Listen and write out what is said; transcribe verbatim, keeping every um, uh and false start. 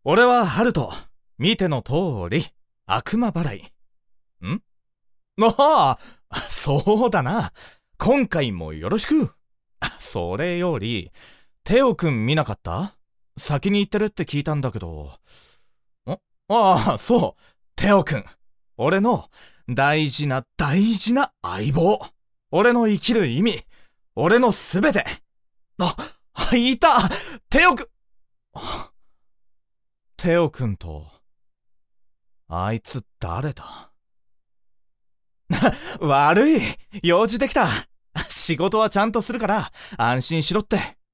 俺はハルト。見ての通り、悪魔払い。んああ、そうだな。今回もよろしく。それより、テオくん見なかった？先に行ってるって聞いたんだけど。んああ、そう。テオくん。俺の大事な大事な相棒。俺の生きる意味。俺のすべて。あ、いた！テオくん。テオくんと、あいつ誰だ？悪い。用事できた。仕事はちゃんとするから安心しろって。